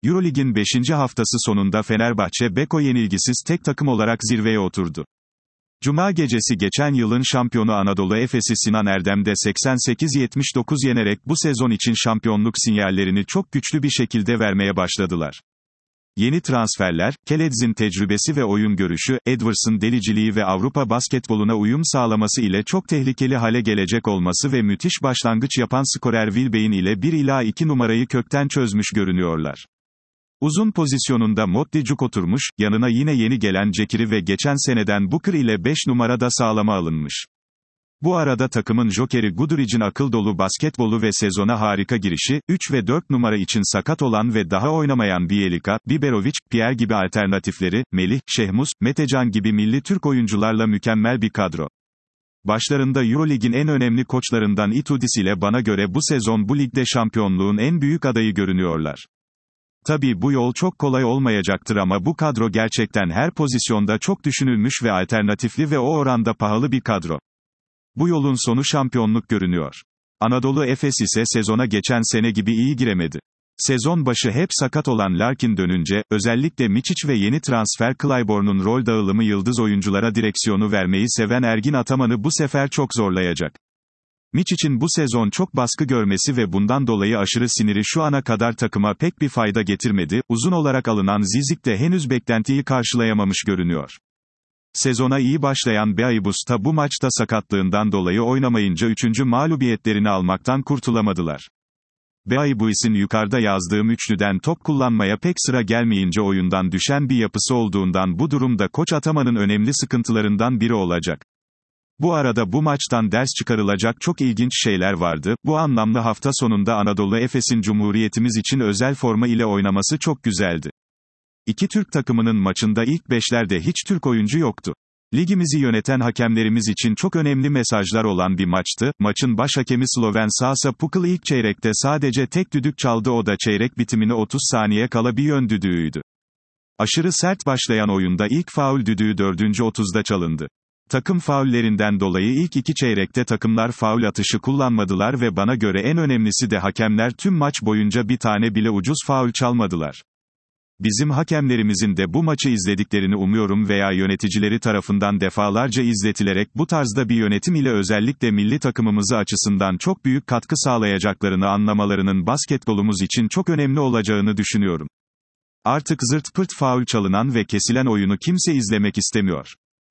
Eurolig'in 5. haftası sonunda Fenerbahçe Beko yenilgisiz tek takım olarak zirveye oturdu. Cuma gecesi geçen yılın şampiyonu Anadolu Efes'i Sinan Erdem'de 88-79 yenerek bu sezon için şampiyonluk sinyallerini çok güçlü bir şekilde vermeye başladılar. Yeni transferler, Keledz'in tecrübesi ve oyun görüşü, Edwards'ın deliciliği ve Avrupa basketboluna uyum sağlaması ile çok tehlikeli hale gelecek olması ve müthiş başlangıç yapan skorer Wilbein ile 1 ila 2 numarayı kökten çözmüş görünüyorlar. Uzun pozisyonunda Motley oturmuş, yanına yine yeni gelen Cekiri ve geçen seneden Booker ile 5 numarada sağlama alınmış. Bu arada takımın jokeri Goodrich'in akıl dolu basketbolu ve sezona harika girişi, 3 ve 4 numara için sakat olan ve daha oynamayan Bjelica, Biberovic, Pierre gibi alternatifleri, Melih, Şehmus, Metecan gibi milli Türk oyuncularla mükemmel bir kadro. Başlarında Eurolig'in en önemli koçlarından Itudis ile bana göre bu sezon bu ligde şampiyonluğun en büyük adayı görünüyorlar. Tabii bu yol çok kolay olmayacaktır ama bu kadro gerçekten her pozisyonda çok düşünülmüş ve alternatifli ve o oranda pahalı bir kadro. Bu yolun sonu şampiyonluk görünüyor. Anadolu Efes ise sezona geçen sene gibi iyi giremedi. Sezon başı hep sakat olan Larkin dönünce, özellikle Mičić ve yeni transfer Clybourne'un rol dağılımı yıldız oyunculara direksiyonu vermeyi seven Ergin Ataman'ı bu sefer çok zorlayacak. Mičić'in bu sezon çok baskı görmesi ve bundan dolayı aşırı siniri şu ana kadar takıma pek bir fayda getirmedi, uzun olarak alınan Zizic de henüz beklentiyi karşılayamamış görünüyor. Sezona iyi başlayan Beaibus da bu maçta sakatlığından dolayı oynamayınca 3. mağlubiyetlerini almaktan kurtulamadılar. Beaibus'in yukarıda yazdığım üçlüden top kullanmaya pek sıra gelmeyince oyundan düşen bir yapısı olduğundan bu durumda koç Ataman'ın önemli sıkıntılarından biri olacak. Bu arada bu maçtan ders çıkarılacak çok ilginç şeyler vardı, bu anlamda hafta sonunda Anadolu Efes'in Cumhuriyetimiz için özel forma ile oynaması çok güzeldi. İki Türk takımının maçında ilk beşlerde hiç Türk oyuncu yoktu. Ligimizi yöneten hakemlerimiz için çok önemli mesajlar olan bir maçtı. Maçın baş hakemi Sloven Sasa Pukl ilk çeyrekte sadece tek düdük çaldı, o da çeyrek bitimine 30 saniye kala bir yön düdüğüydü. Aşırı sert başlayan oyunda ilk faul düdüğü 4. 30'da çalındı. Takım faullerinden dolayı ilk iki çeyrekte takımlar faul atışı kullanmadılar ve bana göre en önemlisi de hakemler tüm maç boyunca bir tane bile ucuz faul çalmadılar. Bizim hakemlerimizin de bu maçı izlediklerini umuyorum veya yöneticileri tarafından defalarca izletilerek bu tarzda bir yönetim ile özellikle milli takımımızı açısından çok büyük katkı sağlayacaklarını anlamalarının basketbolumuz için çok önemli olacağını düşünüyorum. Artık zırt pırt faul çalınan ve kesilen oyunu kimse izlemek istemiyor.